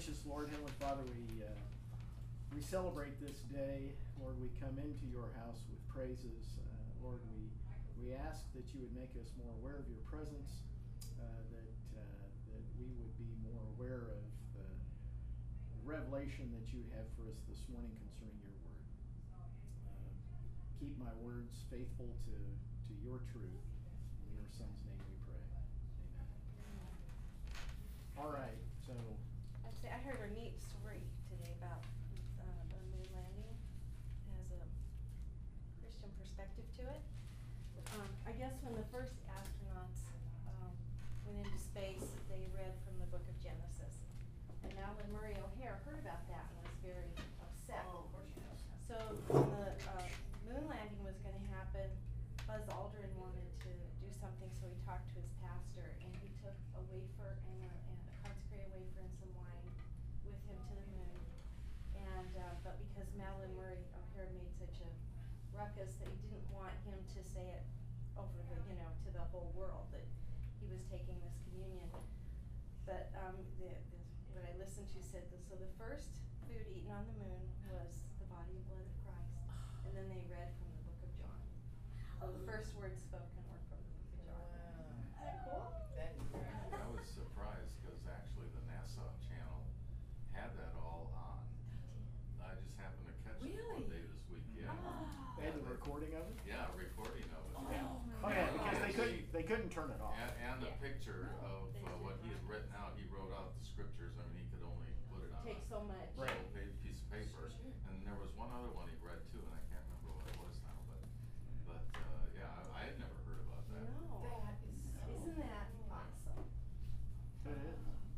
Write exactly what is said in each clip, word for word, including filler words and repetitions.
gracious Lord, Heavenly Father, we uh, we celebrate this day. Lord, we come into your house with praises. Uh, Lord, we we ask that you would make us more aware of your presence, uh, that uh, that we would be more aware of the revelation that you have for us this morning concerning your word. Uh, keep my words faithful to, to your truth. In your Son's name we pray. Amen. All right, so I'd say I heard a neat story today about uh, the moon landing. It has a Christian perspective to it. Um, I guess when the first astronauts um, went into space, they read from the book of Genesis. And Madeline Murray O'Hare heard about that and was very upset. Oh, of course she does. So when the uh, moon landing was going to happen, Buzz Aldrin wanted to do something, so he talked to his pastor, and he took a wafer and a, and a consecrated wafer and some wine with him to the moon. And uh, but because Madeline Murray O'Hare made such a ruckus that he didn't want him to say it over the, you know, to the whole world that he was taking this communion. But um, the, the, what I listened to said, that, so the first food eaten on the moon was the body and blood of Christ, and then they read from the book of John. So the first words spoken were from the book of John. Wow. Isn't that cool? That is very cool. I was surprised because actually the NASA channel had that all on. I just happened to catch it one Really? day this week, yeah. Oh. they had the recording of it? Yeah, a recording of it. Oh, yeah. Oh yeah, because they And couldn't they couldn't turn it off. And, and the Yeah. picture Oh, of they uh, did what he had not. written out, he wrote out the scriptures. I mean, he could only put it on Takes a so much. little Right. pa- piece of paper. Sure. And there was one other one he read too, and I can't remember what it was now, but, but, uh, yeah, I, I had never heard about that. No. That is so. Isn't that awesome? It is.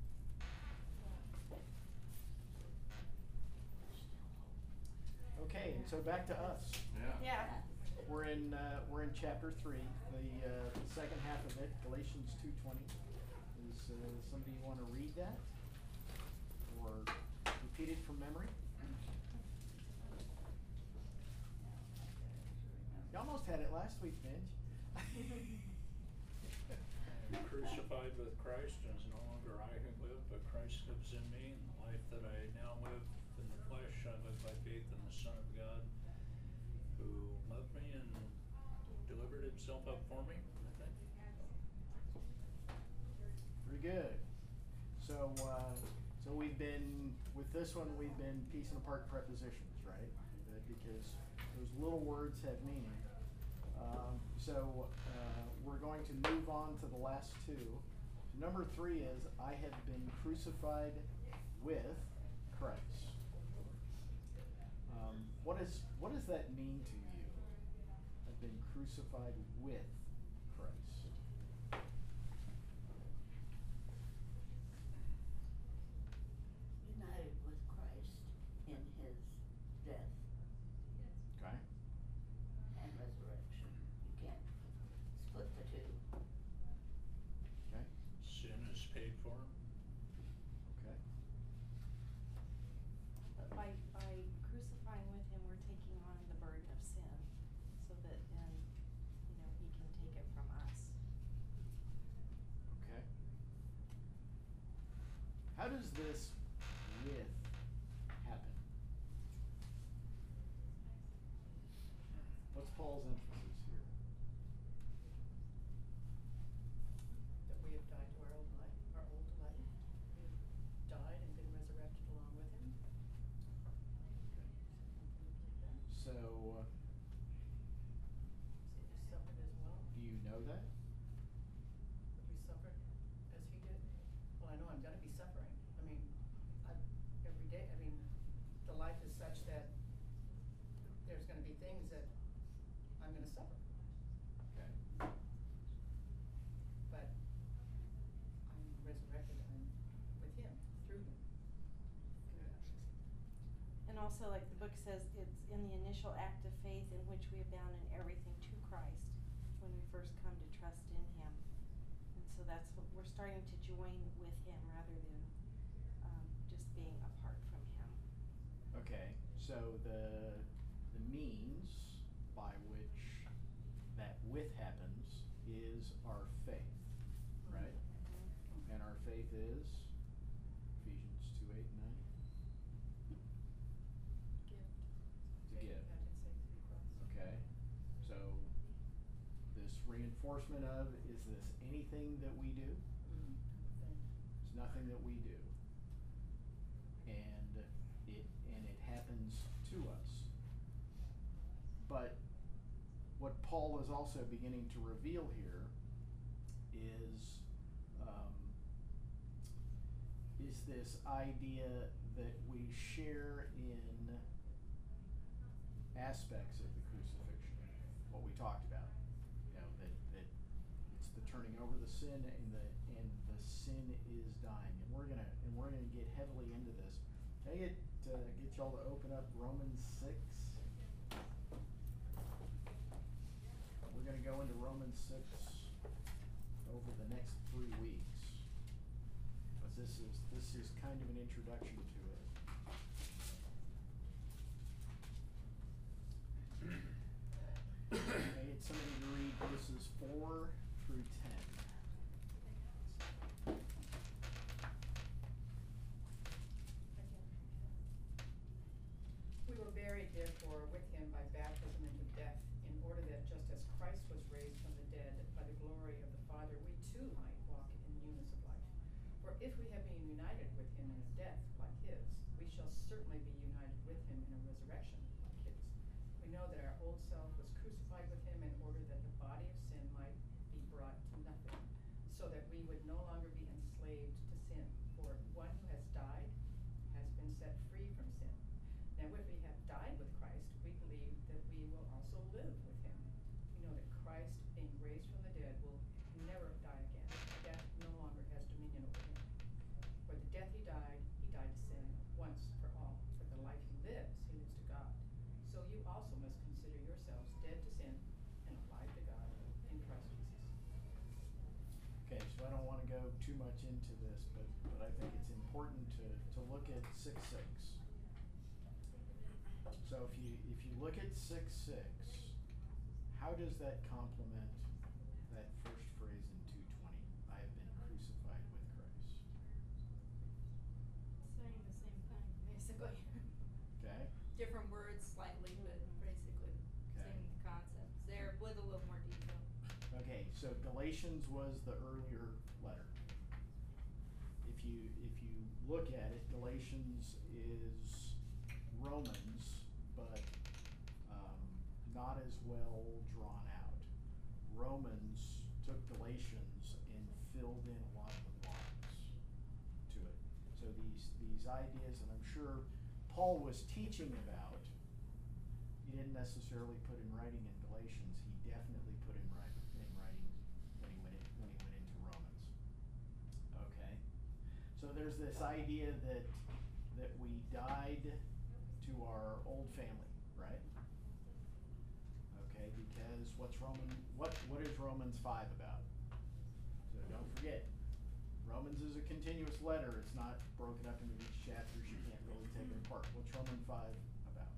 Okay, so back to us. Yeah. Yeah. We're in uh, we're in chapter three, the, uh, the second half of it, Galatians two twenty. Is uh, somebody want to read that or repeat it from memory? You almost had it last week, Benj. Crucified with Christ, and it's no longer I who live, but Christ lives in me. And the life that I now live in the flesh, I live by faith in the Son of God, who loved me and delivered himself up for me. Pretty good. So uh, so we've been with this one. We've been piecing apart prepositions, right? Uh, because those little words have meaning. Um, so uh, we're going to move on to the last two. Number three is, I have been crucified with Christ. Um, what is what does that mean to you? I've been crucified with Christ. United with Christ in his death Okay. and resurrection. You can't split the two. Okay. Sin is paid for. Okay. But by, by crucifying with him, we're taking on the burden of sin, so that then, you know, he can take it from us. Okay. How does this with happen? What's Paul's emphasis here? That we have died to our old life, our old life. We've died and been resurrected along with him. So, uh, So we suffered as well. do you know that? That we suffered as he did. Well, I know I'm gonna be suffering. I mean, I, every day, I mean, the life is such that there's gonna be things that I'm gonna suffer. Okay. But I'm resurrected, I'm with him, through him. And also, like the book says, it's in the initial act of faith in which we abandon everything to Christ when we first come to trust in him. And so that's what we're starting to join with him rather than um, just being apart from him. Okay, so the the means by which that with happens is our faith, right? And our faith is Ephesians two eight and reinforcement of, is this anything that we do? Mm, thing. It's nothing that we do. And it, and it happens to us. But what Paul is also beginning to reveal here is, um, is this idea that we share in aspects of the crucifixion, what we talked about. You know, that, that it's the turning over the sin and the and the sin is dying. And we're gonna and we're gonna get heavily into this. Can I get uh, get y'all to open up Romans six? We're gonna go into Romans six over the next three weeks. But this is this is kind of an introduction to it. Can I get somebody to read verses four through ten? We were buried therefore with him by baptism into death, in order that just as Christ was raised from the dead by the glory of the Father, we too might walk in newness of life. For if we have been united with him in a death like his, we shall certainly be united with him in a resurrection like his. We know that our old self was crucified with him in order that the body of sin might be brought to nothing, so that we would no longer be enslaved to sin. For one who has died has been set free from sin. Now if we have died with Christ, we believe that we will also live with him. We know that Christ, being raised from the dead, will never die again. Death no longer has dominion over him. For the death he died, he died to sin once for all. For the life he lives, he lives to God. So you also must consider yourselves dead to sin and alive to God in Christ Jesus. Okay, so I don't want to go too much into this, but, but I think it's important to, to look at six six. So if you if you look at six six, how does that complement that first phrase in two twenty? I have been crucified with Christ. Saying the same thing, basically. Okay? Different words slightly, but basically Okay. same concept. There with a little more detail. Okay, so Galatians was the earlier letter. If you if you look at it, Galatians is Romans, but um, not as well drawn out. Romans took Galatians and filled in a lot of the blanks to it. So these these ideas that I'm sure Paul was teaching about, he didn't necessarily put in writing in Galatians. He definitely put in writing in writing when he went in, when he went into Romans. Okay, so there's this idea that that we died to our old family, right? Okay, because what's Roman? What what is Romans five about? So don't forget, Romans is a continuous letter. It's not broken up into each chapters. You can't really take it apart. What's Romans five about?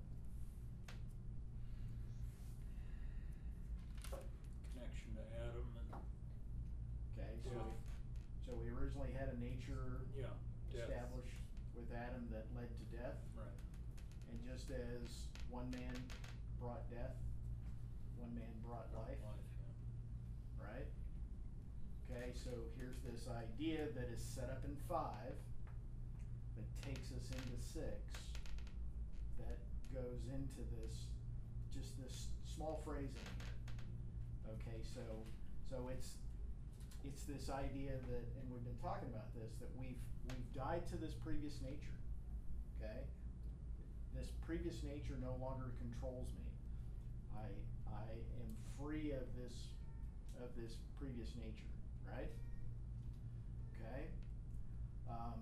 Connection to Adam and, Okay, so Yeah. we, so we originally had a nature yeah, death. established with Adam that led to death, Right. and just as one man brought death, one man brought life, Life, yeah. right? Okay, so here's this idea that is set up in five that takes us into six that goes into this, just this small phrase in here. Okay, so so it's it's this idea that, and we've been talking about this, that we've we've died to this previous nature. Okay? This previous nature no longer controls me. I I am free of this of this previous nature, right? Okay? Um,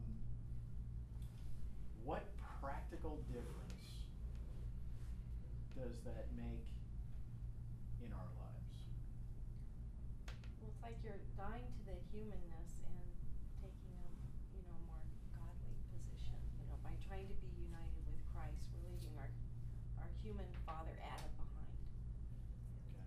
what practical difference does that make in our lives? Well, it's like you're dying to the humanness and taking a, you know, more godly position. You know, by trying to be united with Christ, we're leaving our, our human father Adam behind. Okay.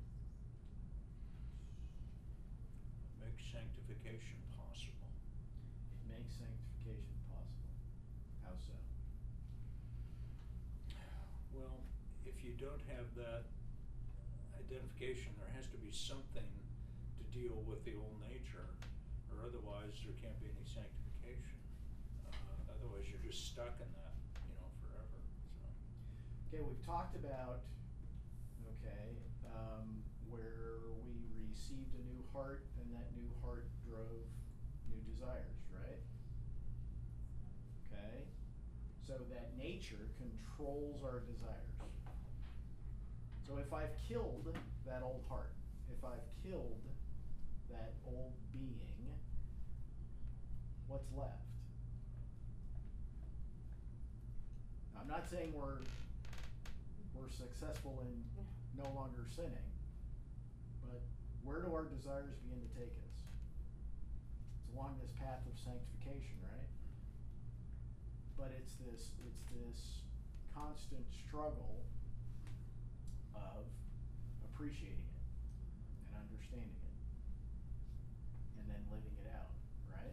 Makes sanctification possible. It makes sanctification possible. How so? Well, if you don't have that identification, there has to be something to deal with the old nature, or otherwise there can't be any sanctification. Uh, otherwise you're just stuck in that, you know, forever, so. Okay, we've talked about, okay, um, where we received a new heart and that new heart drove new desires, right? Okay, so that nature controls our desires. So if I've killed that old heart, if I've killed that old being, what's left? I'm not saying we're we're successful in no longer sinning, but where do our desires begin to take us? It's along this path of sanctification, right? But it's this it's this constant struggle of appreciating it and understanding it and then living it out, right?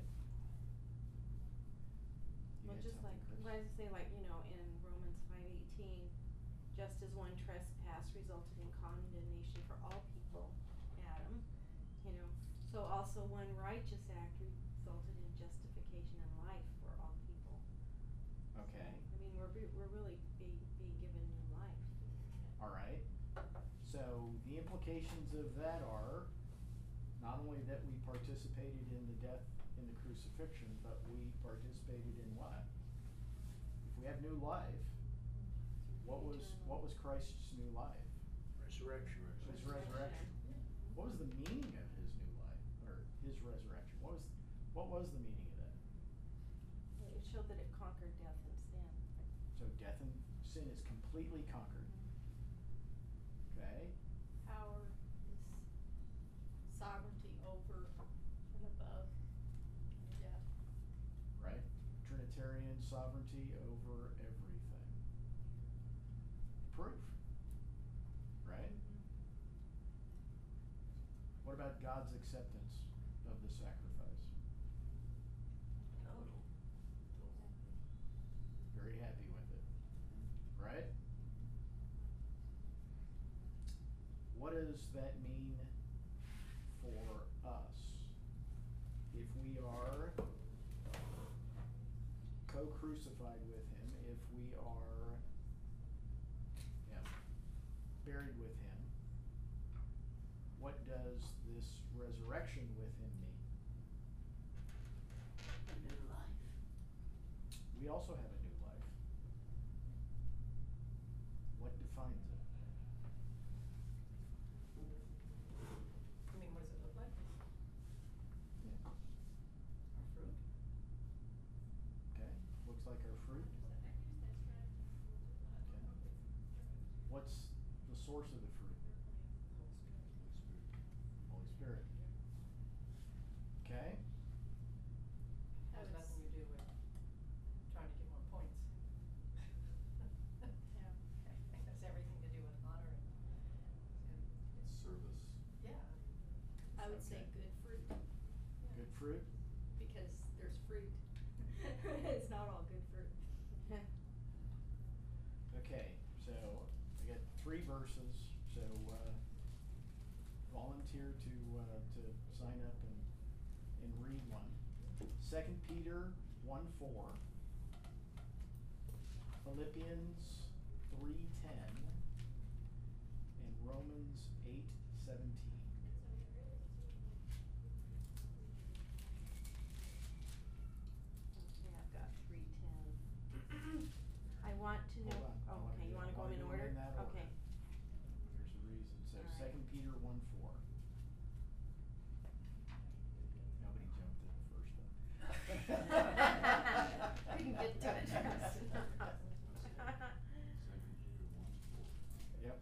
You Well, had just like, something, Chris? well, I was say like, you know, in Romans five eighteen, just as one trespass resulted in condemnation for all people, Adam, you know, so also one righteous act resulted in justification and life for all people. Okay. I mean, we're be, we're really being being given new life. All right. So the implications of that are not only that we participated in the death in the crucifixion, but we participated in what? If we have new life, what was what was Christ's new life? Resurrection. His resurrection. What was the meaning of his new life or his resurrection? What was what was the meaning of that? It showed that it conquered death and sin. So death and sin is completely conquered. Okay. Power is sovereignty over and above death. Right? Trinitarian sovereignty over everything. Proof. Right? What about God's acceptance of the sacrifice? Total. Very happy with it. Right? What does that mean for us? If we are co-crucified with him, if we are yeah, buried with him, what does this resurrection with him mean? A new life. We also have a new life. What defines it? I mean, what does it look like? Yeah. Our fruit? Okay, looks like our fruit. Okay. What's the source of the fruit? Holy Spirit. Okay. Has nothing to do with trying to get more points. Yeah. It has everything to do with honoring. And Service. yeah. I would say Okay. good fruit, Good fruit. because there's fruit. It's not all good fruit. Okay, so I got three verses, so uh, volunteer to uh, to sign up and and read one. Second Peter one four, Philippians three ten, and Romans eight seventeen. Okay, I've got three ten. I want to know, Hold on, I oh, wanna okay, do- you wanna I go wanna in do 'em order? in that order. Okay. There's a reason. So All right. Second Peter one four. Nobody jumped at the first one. We can get to it. Second Peter one four. Yep.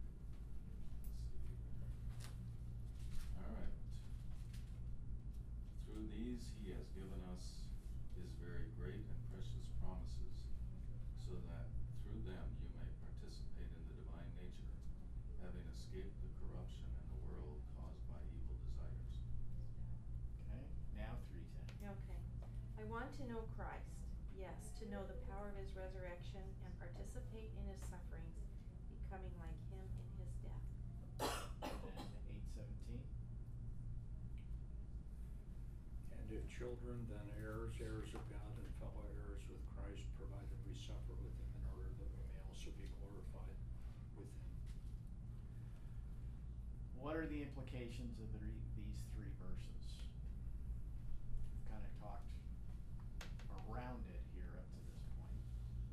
All right. Through these he has given us his very great and precious promises, so that through them you may participate in the divine nature, having escaped the corruption in the world caused by evil desires. Okay, now three ten. Okay. I want to know Christ, yes, to know the power of his resurrection and participate in his sufferings, becoming like him in his death. children, then heirs, heirs of God, and fellow heirs with Christ, provided we suffer with him in order that we may also be glorified with him. What are the implications of the, these three verses? We've kind of talked around it here up to this point.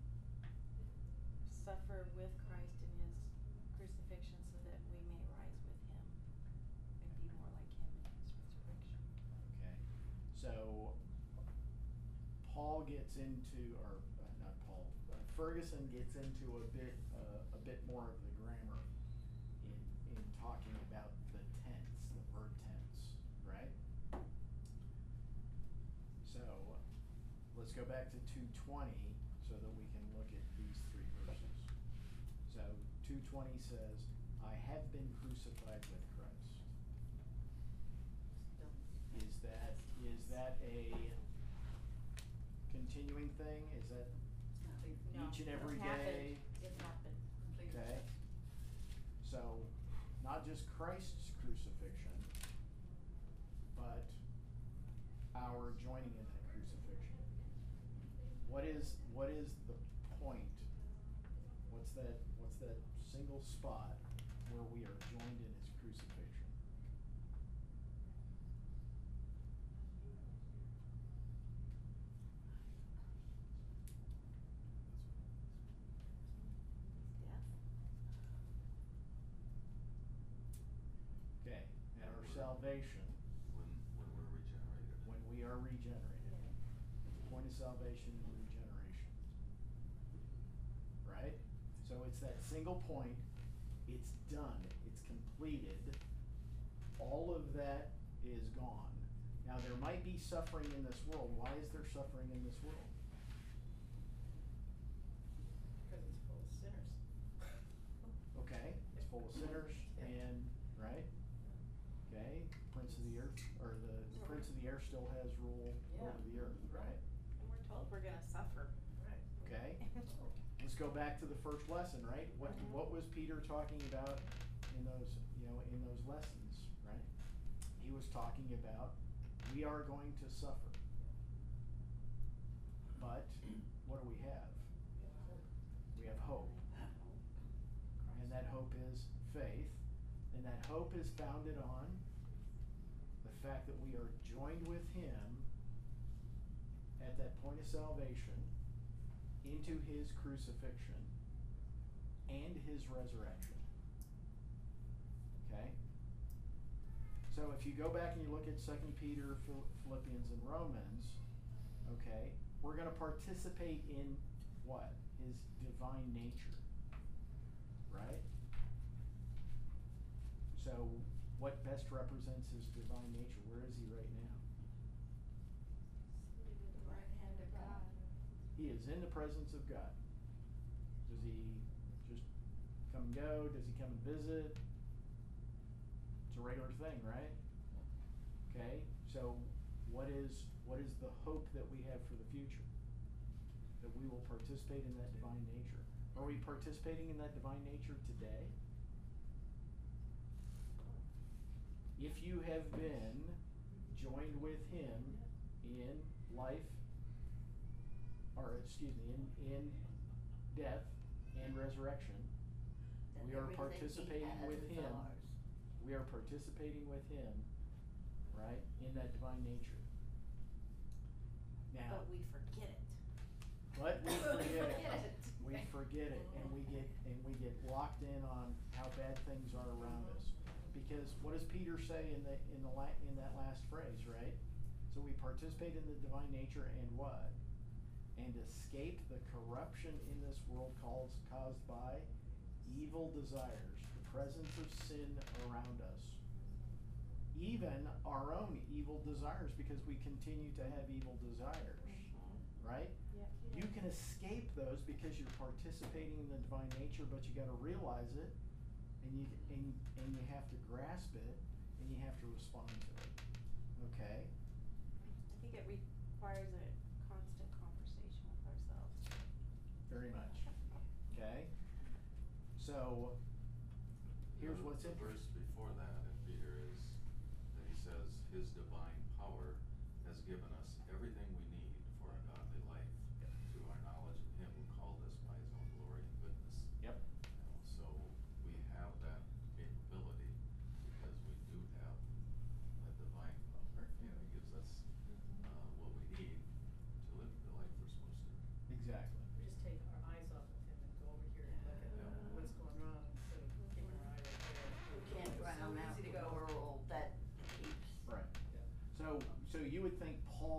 Suffer with Christ in his crucifixion so that we may rise with him and be more like him in his resurrection. Okay, so Paul gets into, or uh, not Paul, uh, Ferguson gets into a bit, uh, a bit more of the grammar in, in talking about the tense, the verb tense, right? So, let's go back to two twenty so that we can look at these three verses. So, two twenty says, I have been crucified with Christ. Is that, is that a continuing thing? Is that No, each and every it day? happened. It happened. Okay. So, not just Christ's crucifixion, but our joining in that crucifixion. What is, what is the point? What's that, what's that single spot where we are joined in his crucifixion? Death. Okay, and our salvation, When, when we're regenerated. when we are regenerated, at the point of salvation and regeneration. Right? So it's that single point, it's done, it's completed, all of that is gone. Now, there might be suffering in this world. Why is there suffering in this world? Because it's full of sinners. Okay, it's full of sinners and, right? Okay, prince of the earth, or the, the prince of the air still has rule Yeah. over the earth, right? And we're told we're gonna suffer. Right. Okay, let's go back to the first lesson, right? What, Mhm. what was Peter talking about in those, you know, in those lessons, right? He was talking about, we are going to suffer. But, what do we have? We have hope. And that hope is faith, and that hope is founded on the fact that we are joined with him at that point of salvation into his crucifixion and his resurrection. Okay? So if you go back and you look at Second Peter, Phil- Philippians, and Romans, okay, we're going to participate in what? His divine nature. Right? So what best represents his divine nature? Where is he right now? Seated at the right hand of God. He is in the presence of God. Does he just come and go? Does he come and visit? It's a regular thing, right? Okay, so what is what is the hope that we have for the future? That we will participate in that divine nature. Are we participating in that divine nature today? If you have been joined with him in life, or excuse me, in, in death and resurrection, Then we are everything he participating has with is him. ours. We are participating with him, right, in that divine nature. Now, But we forget it. but we forget it. Forget it. We forget it, and we get and we get locked in on how bad things are around us. Because what does Peter say in the in the la- in that last phrase, right? So we participate in the divine nature and what? And escape the corruption in this world caused caused by evil desires, the presence of sin around us. Even our own evil desires, because we continue to have evil desires, right? Yep. You can escape those because you're participating in the divine nature, but you gotta realize it, and you, and, and you have to grasp it, and you have to respond to it, okay? I think it requires a constant conversation with ourselves. Very much, okay? So, here's The- what's The interesting. verse before that in Peter is that he says, his divine power has given us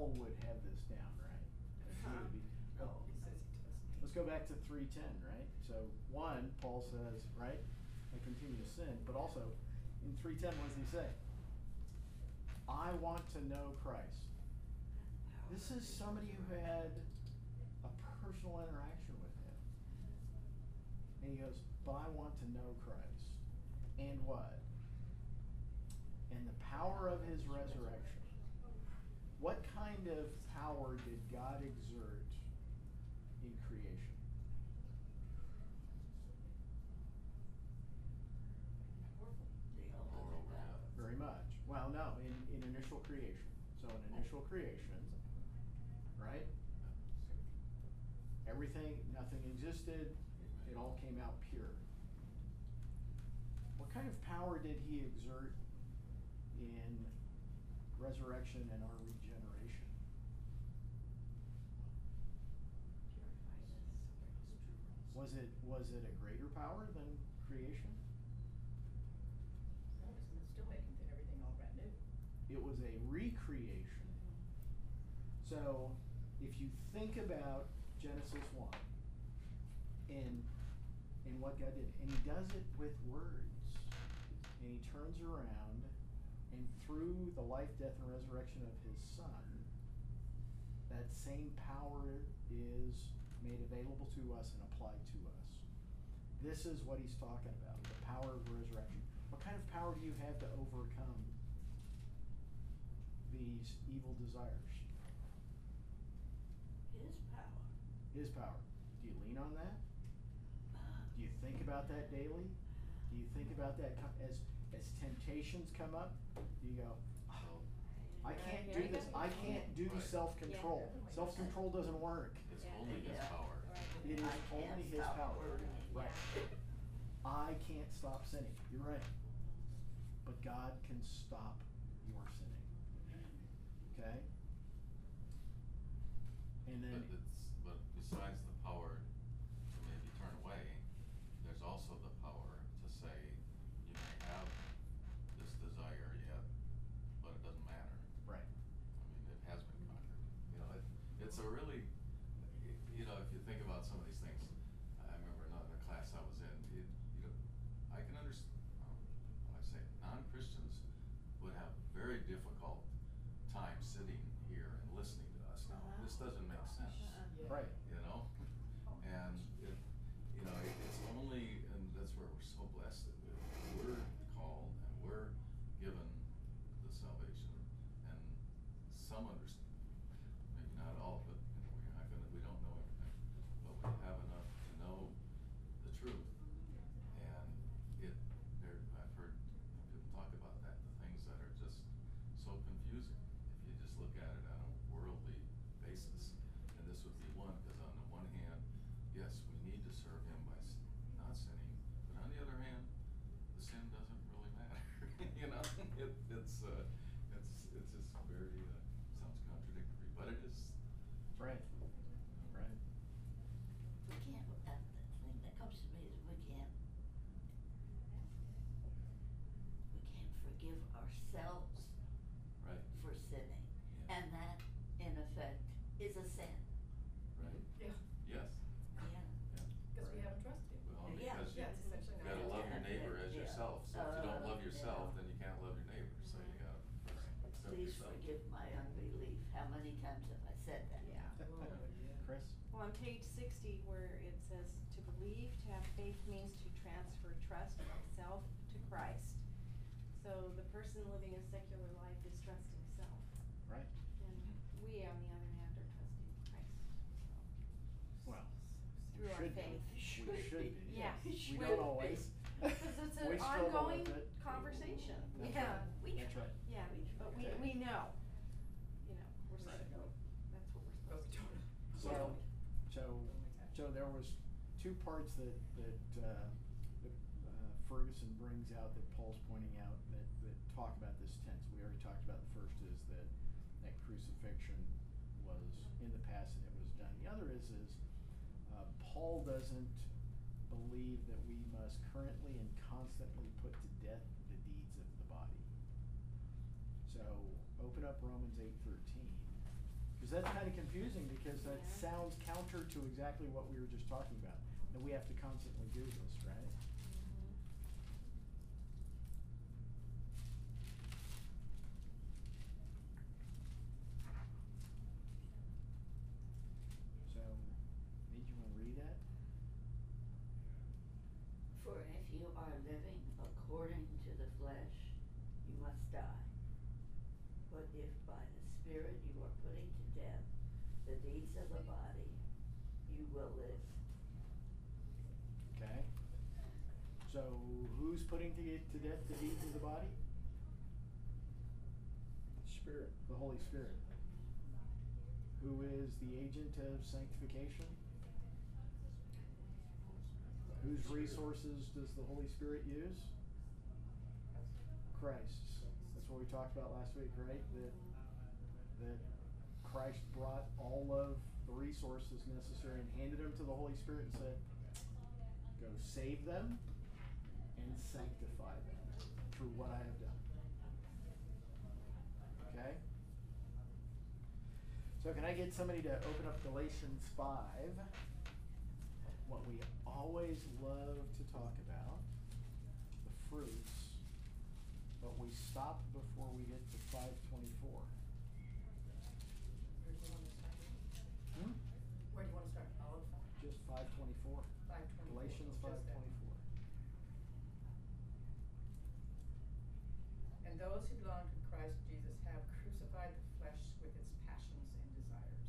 Paul would have this down, right? That he would be- No, he says he does. Let's go back to three ten, right? So one, Paul says, right, I continue to sin, but also in three ten, what does he say? I want to know Christ. This is somebody who had a personal interaction with him. And he goes, but I want to know Christ. And what? And the power of his resurrection. What kind of power did God exert in creation? Power over death. Very much. Well, no, in, in initial creation. So in initial creation, right? Everything, nothing existed, it all came out pure. What kind of power did he exert in resurrection and our regeneration? Was it, was it a greater power than creation? No, it's it's still making th- everything all brand new. It was a recreation. So, if you think about Genesis one and and what God did, and he does it with words, and he turns around, and through the life, death, and resurrection of his Son, that same power is made available to us and applied to us. This is what he's talking about, the power of resurrection. What kind of power do you have to overcome these evil desires? His power. His power. Do you lean on that? Do you think about that daily? Do you think about that co- as as temptations come up? Do you go, oh, I Yeah, can't here do I this. go. I can't do Right. self-control. Yeah. Self-control doesn't work. It's Yeah. only his Yeah. power. Right. It is I can't only his stop power. worrying. Right. I can't stop sinning. You're right. But God can stop your sinning. Okay? And then But it's, but besides the power to maybe turn away, there's also the power to say, you may have this desire yet, but it doesn't matter. right. I mean, it has been conquered. You know, it, it's a really, y- you know, if you think about some of these things, I remember in a, in a class I was in, it, you know, I can understand, um, I say, non-Christians would have very difficult time sitting here and listening to us now. This doesn't make sense. Yeah. Right. You know, and it, you know, it, it's only, and that's where we're so blessed that we're called and we're given the salvation, and some understand, maybe not all, but you know, we're not gonna, we don't know everything, but we have enough to know the truth, and it, there, I've heard people talk about that, the things that are just so confusing, if you just look at it on a worldly basis. And this would be one, because on the one hand, yes, we need to serve him by s- not sinning, but on the other hand, the sin doesn't really matter. You know, it, it's, uh, it's, it's just very, uh, sounds contradictory, but it is. Right. Right. We can't, uh, the thing that comes to me is we can't, we can't forgive ourselves Right, for sinning. Yeah. And that, in effect, is a sin. right, Yeah, yes, Yeah. yeah. because we haven't trusted him. Well, Yeah. because you, Yeah, it's essentially you not. gotta love your Yeah. neighbor as Yeah. yourself, so if you don't Uh, love yourself, yeah. then you can't love your neighbor, so you gotta first accept Please yourself. forgive my unbelief. How many times have I said that? Yeah. Chris? Well, on page sixty, where it says to believe, to have faith means to transfer trust from self to Christ. So the person living a secular life is trusting self, Right. and Mhm. we, on the other hand, are trusting Christ. Well, Through our should be. faith. We should be. Yeah. We Should don't be. always. Because it's We an struggle ongoing with it. conversation. That's Yeah. right. We That's try. right. Yeah, but we, Okay. we know, you know, we're Right. supposed to, that's what we're But supposed we to do. don't. So, so, so there was two parts that, that, uh, that uh, Ferguson brings out, that Paul's pointing out, that, that talk about this tense. We already talked about the first is that, that crucifixion was in the past and it was done. The other is, is, uh, Paul doesn't believe that we must currently and constantly put to death the deeds of the body. So, open up Romans eight thirteen, Cause that's kinda confusing, because that Yeah. sounds counter to exactly what we were just talking about, that we have to constantly do this, right? Mhm. So, need you wanna read that? For if you are living according to the flesh, you must die. But if by the Spirit you are putting to death the deeds of the body, you will live. Okay. So, who's putting to, to death the deeds of the body? Spirit. The Holy Spirit. Who is the agent of sanctification? Whose resources does the Holy Spirit use? Christ's. That's what we talked about last week, right? That, that Christ brought all of the resources necessary and handed them to the Holy Spirit and said, go save them and sanctify them through what I have done. Okay? So can I get somebody to open up Galatians five? What we always love to talk about, the fruits, but we stop before we get to five twenty-four. Where do you wanna start? Hmm? Where do you wanna start? All of them? Just five twenty-four. Five twenty-four. Galatians Just five that. twenty-four. And those who belong to Christ Jesus have crucified the flesh with its passions and desires.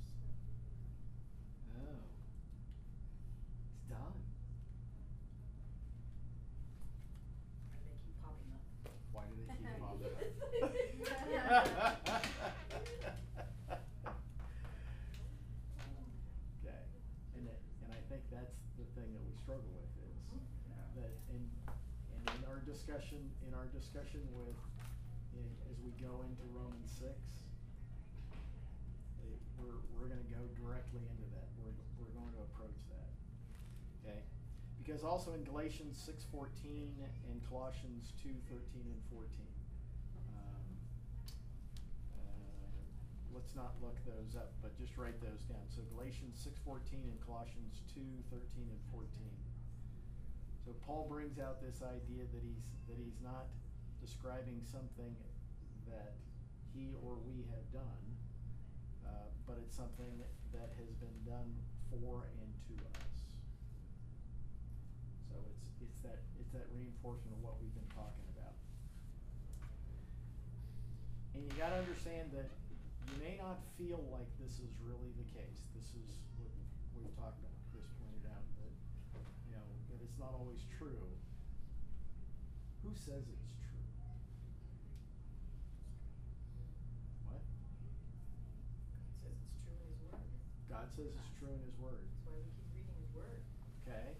Oh. It's done. And they keep popping up. Why do they keep popping up? Okay, and it, and I think that's the thing that we struggle with is that in, and in our discussion, in our discussion with, in, as we go into Romans six, it, we're, we're gonna go directly into that, we're, we're going to approach that, okay? Because also in Galatians six fourteen and Colossians two thirteen and fourteen, um, uh, let's not look those up, but just write those down. So Galatians six fourteen and Colossians two thirteen and fourteen. So Paul brings out this idea that he's that he's not describing something that he or we have done, uh, but it's something that has been done for and to us. So it's it's that it's that reinforcement of what we've been talking about. And you gotta understand that you may not feel like this is really the case. This is what we've talked about. Chris pointed out that, you know, that it's not always true. Who says it's true? What? God says it's true in his word. God says it's true in his word. That's why we keep reading his word. Okay?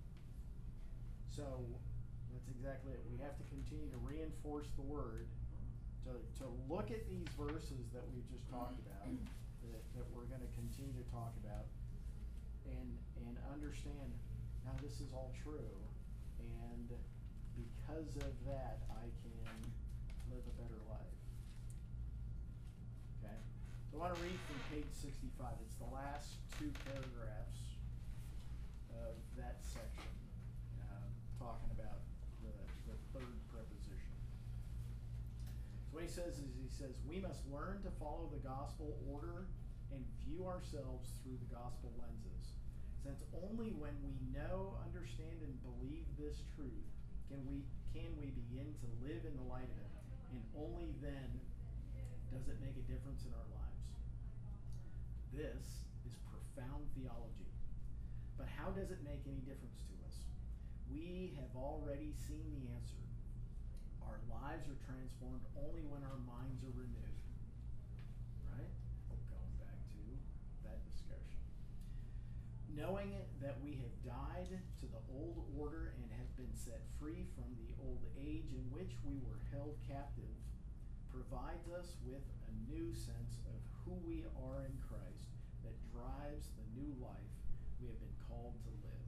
So that's exactly it. We have to continue to reinforce the word, to, to look at these verses that we've just talked about, that, that we're gonna continue to talk about, and, and understand, now this is all true, and because of that, I can live a better life. Okay? So I wanna read from page sixty-five. It's the last two paragraphs of that section, um, talking about the, the third preposition. So what he says is, he says, we must learn to follow the gospel order and view ourselves through the gospel lenses. Since only when we know, understand, and believe this truth can we can we begin to live in the light of it, and only then does it make a difference in our lives. This is profound theology. But how does it make any difference to us? We have already seen the answer. Our lives are transformed only when our minds are renewed. Right? Going back to that discussion. Knowing that we have died to the old order and have been set free from the old age in which we were held captive provides us with a new sense of who we are in Christ that drives the new life we have been called to live.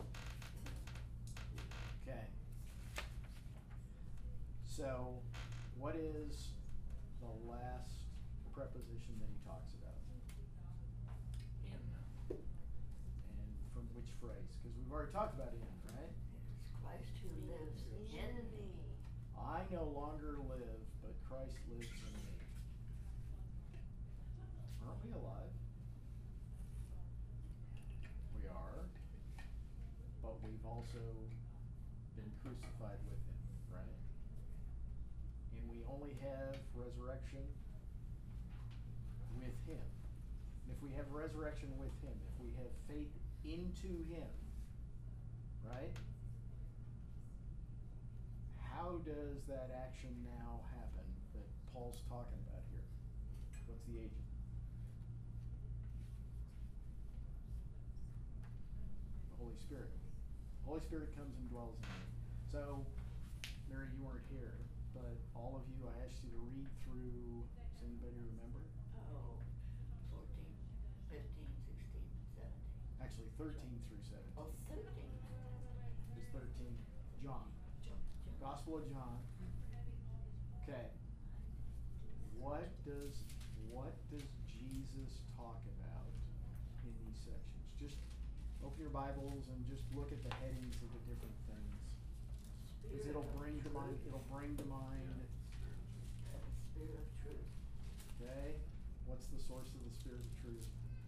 Okay. So what is the last preposition that he talks about? In. And from which phrase? Because we've already talked about in, right? It's Christ who lives in me. I no longer live, but Christ lives in me. Aren't we alive? We are, but we've also been crucified with him, right? And we only have resurrection with him. And if we have resurrection with him, if we have faith into him, right? How does that action now happen that Paul's talking about here? What's the agent? The Holy Spirit. The Holy Spirit comes and dwells in you. So, Mary, you weren't here, but all of you, I asked you to read through, does anybody remember? Oh, fourteen, fifteen, sixteen, seventeen. Actually, thirteen through seventeen. Oh, thirteen. It's thirteen. John. John, John. Gospel of John. Okay. What does what does Jesus talk about in these sections? Just open your Bibles and just look at the headings of the different things. Because it'll bring to mind it'll bring to mind. The Spirit of truth. Okay? What's the source of the Spirit of truth?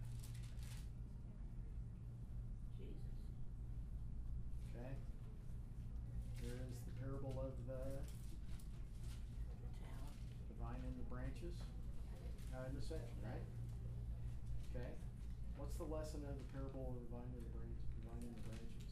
Jesus. Okay? There is the parable of the The talent. the vine and the branches. Uh, in the section, right? Okay. What's the lesson of the parable of the vine and the branch, the vine and the branches?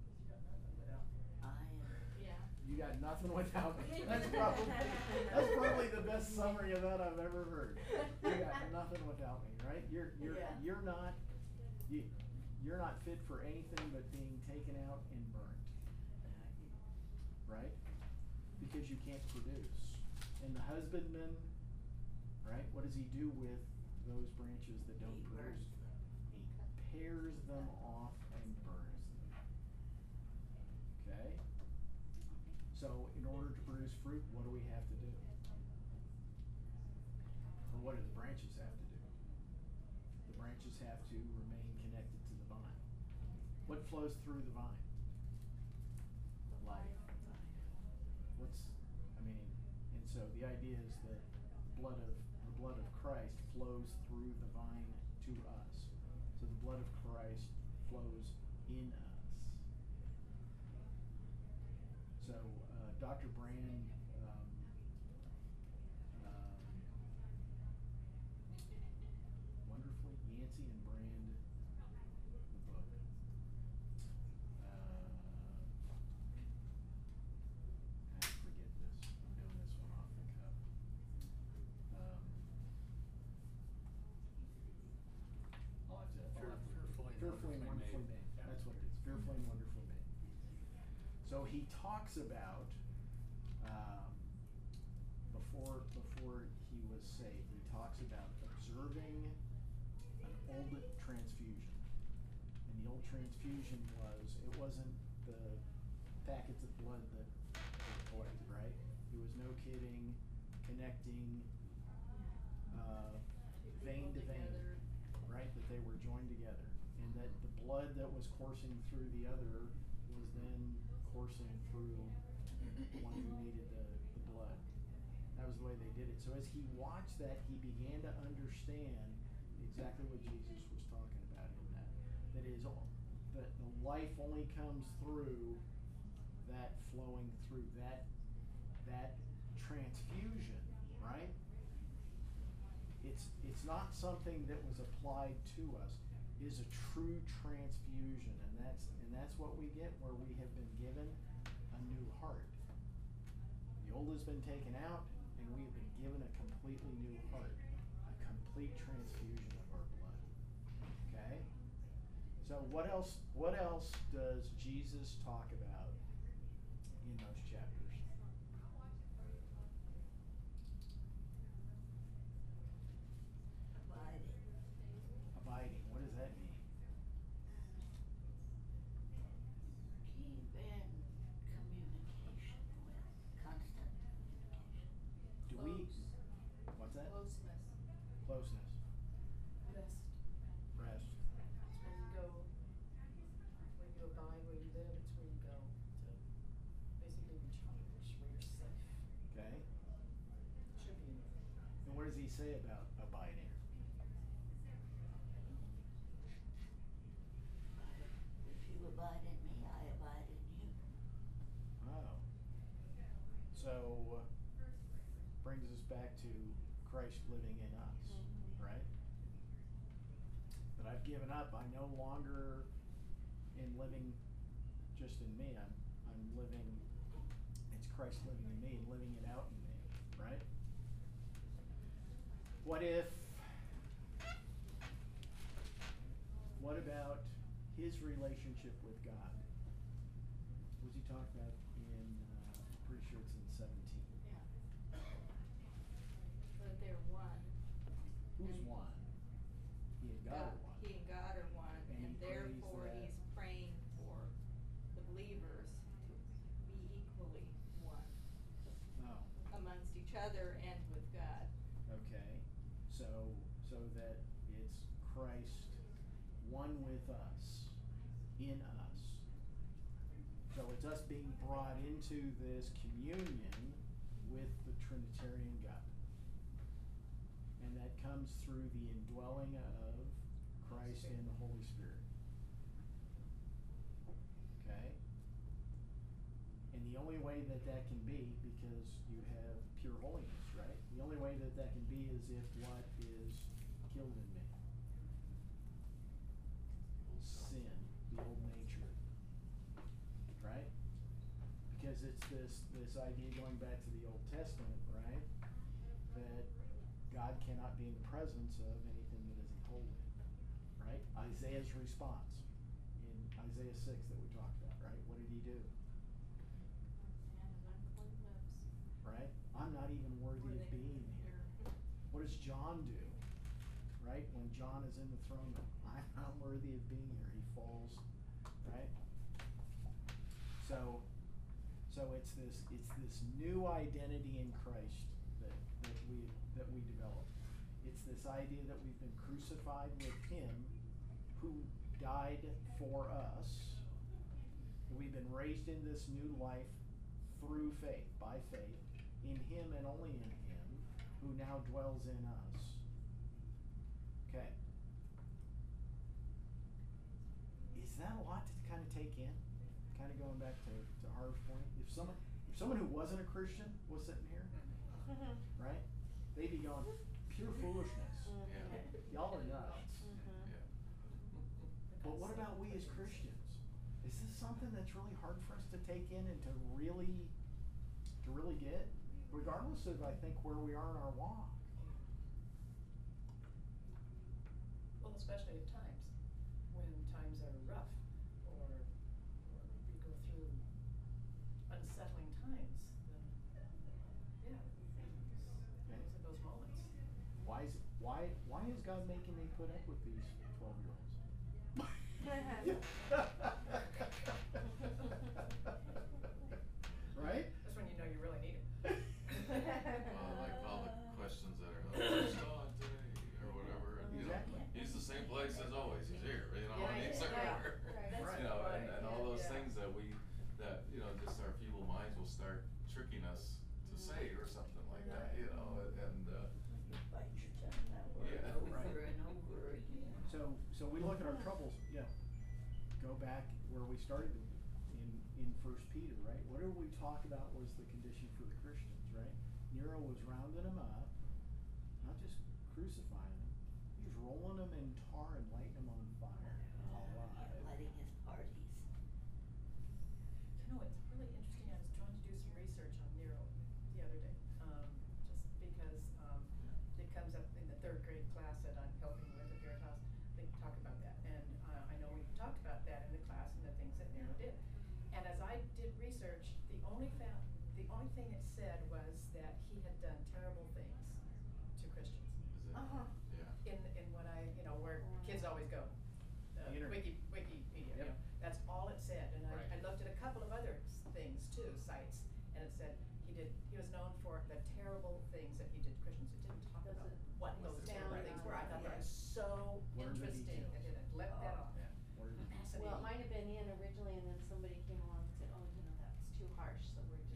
I am. Yeah. You got nothing without me. That's probably that's probably the best summary of that I've ever heard. You got nothing without me, right? You're you're Yeah. you're not you you're not fit for anything but being taken out and burnt, right? Because you can't produce. And the husbandman, right? What does he do with those branches that don't He produce? burns them. He pares them off and burns them. Okay? So in order to produce fruit, what do we have to do? Or what do the branches have to do? The branches have to remain connected to the vine. What flows through the vine? Life. What's, I mean, and so the idea is that the blood of the blood of Christ flows through the vine to us. So the blood of Christ flows in us. So uh, Doctor Brand, um, um, wonderfully, Yancey and Brand, the book. Uh, I forget this. I'm doing this one off the cuff. Um, I'll have to. I'll have to- Fearfully and Fearfully and wonderfully wonderfully made. made. Yeah. That's what it is. Fearfully and wonderfully made. So he talks about um, before before he was saved. He talks about observing an old transfusion, and the old transfusion was it wasn't the packets of blood that were collected, right? It was no kidding, connecting uh, vein to vein, right? That they were joined together, and that the blood that was coursing through the other was then coursing through the one who needed the, the blood. That was the way they did it. So as he watched that, he began to understand exactly what Jesus was talking about in that. That is, that the life only comes through that flowing through that that transfusion, right? It's it's not something that was applied to us. It is a true transfusion, and that's and that's what we get where we have been given a new heart. The old has been taken out, and we have been given a completely new heart, a complete transfusion of our blood. Okay? So what else what else does Jesus talk about in those chapters? Abiding. Abiding. What does that mean? Keep in communication with, constant communication. that? Closeness. Closeness. Rest. Rest. It's where you go, where you abide, where you live, it's where you go to basically recharge, where you're safe. Okay. Should be. And what does he say about abiding? If you abide in me, I abide in you. Oh. So, uh, brings us back to Christ living in us, Mhm. right? That I've given up, I no longer am living just in me, I'm, I'm living, it's Christ living in me and living it out in me, right? What if, what about his relationship with God? What does he talk about in, uh, I'm pretty sure it's in seventeen. Yeah. So that they're one. Who's And one? He and God are one. He and God are one, And he and prays therefore that- he's praying for the believers to be equally one Oh, amongst each other and with God. okay. So, so that it's Christ one with us, in us. So it's us being brought into this communion with the Trinitarian God. And that comes through the indwelling of Christ and the Holy Spirit. Okay? And the only way that that can be, because you have pure holiness, right? The only way that that can be is if what is killed in me? Sin, the old nature. Right? Because it's this, this idea going back to the Old Testament, right? That God cannot be in the presence of anything that isn't holy. Right? Isaiah's response in Isaiah six that we talked about, right? What did he do? Man of unclean lips. Right? I'm not even worthy of being here. What does John do? Right? When John is in the throne room, I'm not worthy of being here. He falls, right? So, so it's this, it's this new identity in Christ that, that we, that we develop. It's this idea that we've been crucified with Him who died for us. We've been raised in this new life through faith, by faith, in Him and only in Him, who now dwells in us. Okay. Is that a lot to kind of take in? Kind of going back to, to Harv's point. If someone, if someone who wasn't a Christian was sitting here, right? They'd be going, pure foolishness. Mhm. Y'all are nuts. Mhm. Yeah. But what about we as Christians? Is this something that's really hard for us to take in and to really, to really get? Regardless of, I think, where we are in our walk. Well, especially at times, when times are rough, or, or we go through unsettling times, then, yeah, those are those moments. Why is why why is God making me put up with these twelve year olds? Right? That's when you know you really need it. Well, like all the questions that are, oh, where's God today, or whatever, and, you know, Exactly. he's the same place as always, he's here, you know, Yeah, and he's yeah, everywhere. right. That's You know, and, right, and all yeah, those yeah. things that we, that, you know, just our feeble minds will start tricking us to say or something like that, you know, and, uh, You bite your tongue that word Yeah. over Right. and over again. So so we look at our troubles, yeah. Go back where we started in in First Peter, right? What did we talk about was the condition for the Christians, right? Nero was rounding them up, not just crucifying them. He was rolling them in tar and lighting them on fire. Alive. Lighting his parties. You know, it's really interesting, I was trying to do some research on Nero the other day, um, just because, um, it comes up in the third grade class that I'm helping with at Veritas, they talk about that, and, uh, I know we talked about that in the class and the things that Nero did. And as I did research, the only found, the only thing it said was that he had done terrible things to Christians. is it, Uh-huh. yeah. In, in what I, you know, where kids always go, uh, The internet. Wiki, Wikipedia, you Yep. know, that's all it said, and I, I Right. looked at a couple of other s- things too, sites, and it said he did, he was known for the terrible things that he did to Christians, it didn't talk The about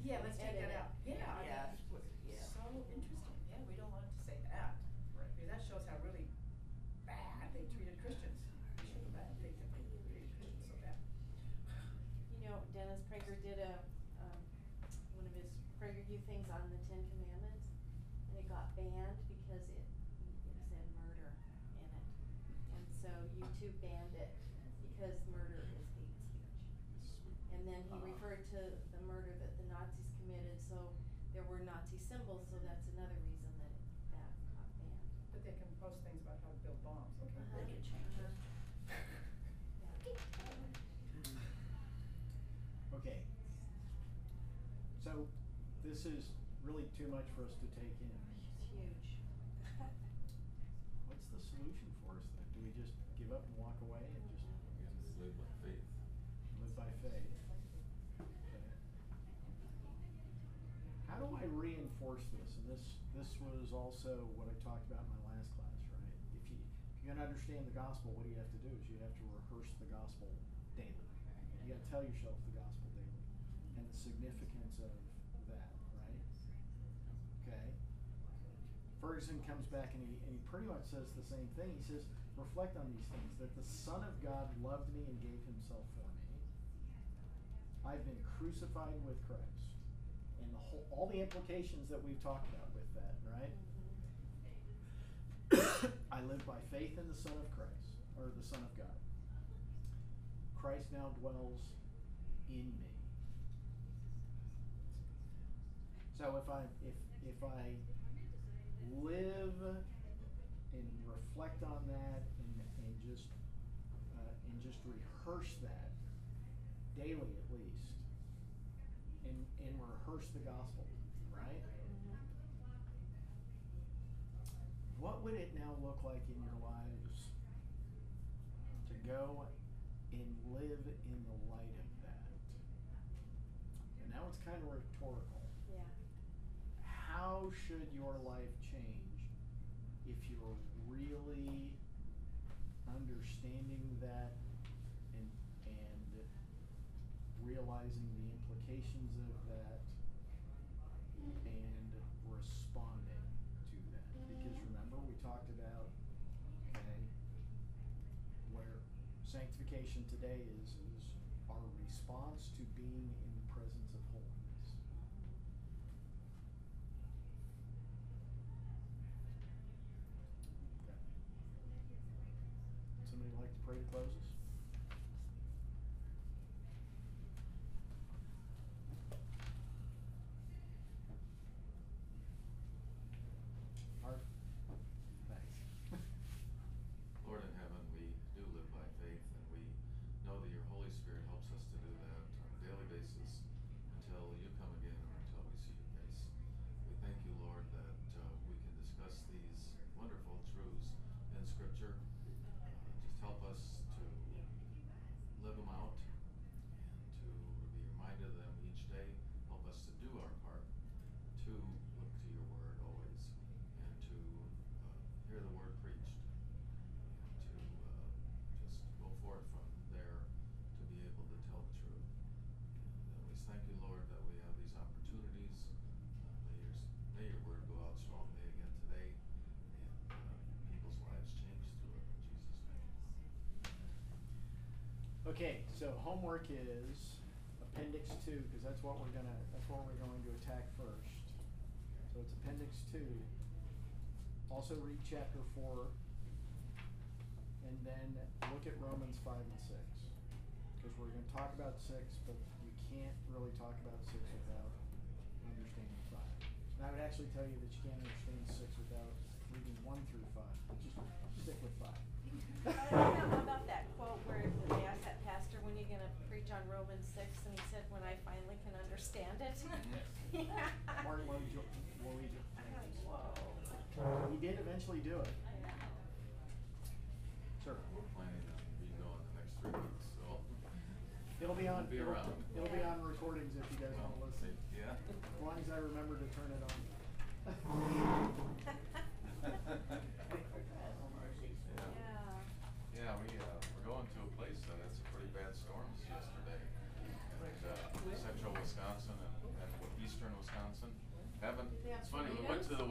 Yeah, let's take edit that it. out. Yeah, I Yeah, mean, it's what- yeah. so interesting. Yeah, we don't want to say that. Right. Because that shows how really bad they treated Christians. So bad they they treated Christians so bad. You know, Dennis Prager did a, um, one of his PragerU things on the Ten Commandments, and it got banned because it, it said murder in it. And so YouTube banned it because murder is hate speech. And then he Uh-huh. referred to the murder that the Nazis committed, so there were Nazi symbols, so that's another reason that it, that got banned. But they can post things about how to build bombs, okay? Uh-huh. They can change it. Okay. So, this is really too much for us to take in. It's huge. What's the solution for us then? Do we just give up and walk away and just Again, it's live by faith. live by faith? Okay. How do I reinforce this? And this this was also what I talked about in my last class, right? If you if you're gonna understand the gospel, what do you have to do? Is you have to rehearse the gospel daily. You gotta tell yourself the gospel daily and the significance of that, right? Okay. Ferguson comes back and he and he pretty much says the same thing. He says, reflect on these things, that the Son of God loved me and gave himself for me. I've been crucified with Christ. And the whole all the implications that we've talked about with that, right? I live by faith in the Son of Christ, or the Son of God. Christ now dwells in me. So if I if if I live and reflect on that and and just uh, and just rehearse that daily at least, and and rehearse the gospel, right? What would it now look like in your lives to go and live in the light of that? And now it's kind of rhetorical. Yeah. How should your life change if you're really understanding that and and realizing the implications of that and responding to that? Because remember, we talked about, okay, where sanctification today is is our response to being in the presence of holiness. Okay. Somebody like to pray to close us? Art? Thanks. Lord in heaven, we do live by faith, and we know that your Holy Spirit helps us to do that on a daily basis until you come again or until we see your face. We thank you, Lord, that uh, we can discuss these wonderful truths in Scripture. Uh, just help us to live them out and to be reminded of them each day. Help us to do our part to look to your word always and to uh, hear the word preached and to uh, just go forth from there to be able to tell the truth. And uh, we thank you, Lord, that we have these opportunities. Uh, may, your, may your word go out strongly again today and uh, people's lives change through it. In Jesus' name. Okay, so homework is appendix two, because that's what we're gonna, that's what we're going to attack first. So it's appendix two. Also read chapter four, and then look at Romans five and six. Because we're gonna talk about six, but we can't really talk about six without understanding five. And I would actually tell you that you can't understand six without reading one through five, but just stick with five. I don't know, how about that quote where they asked that pastor, when you gonna preach on Romans six, and he said, when I finally can understand it? Yeah. Martin Lloyd Jo- Lloyd I'm like, Jones. whoa. He did eventually do it. Yeah. Sure. We're planning on being gone the next three weeks, so. It'll be on. We'll be it'll- around. It'll be Yeah. on recordings if you guys Well, wanna listen. yeah. As long as I remember to turn it on. Yeah. Yeah, we, uh, we're going to a place that had some pretty bad storms yesterday. And, uh, central Wisconsin and, and winter in Wisconsin. Haven't, Did they have it's funny, we went to the tornadoes?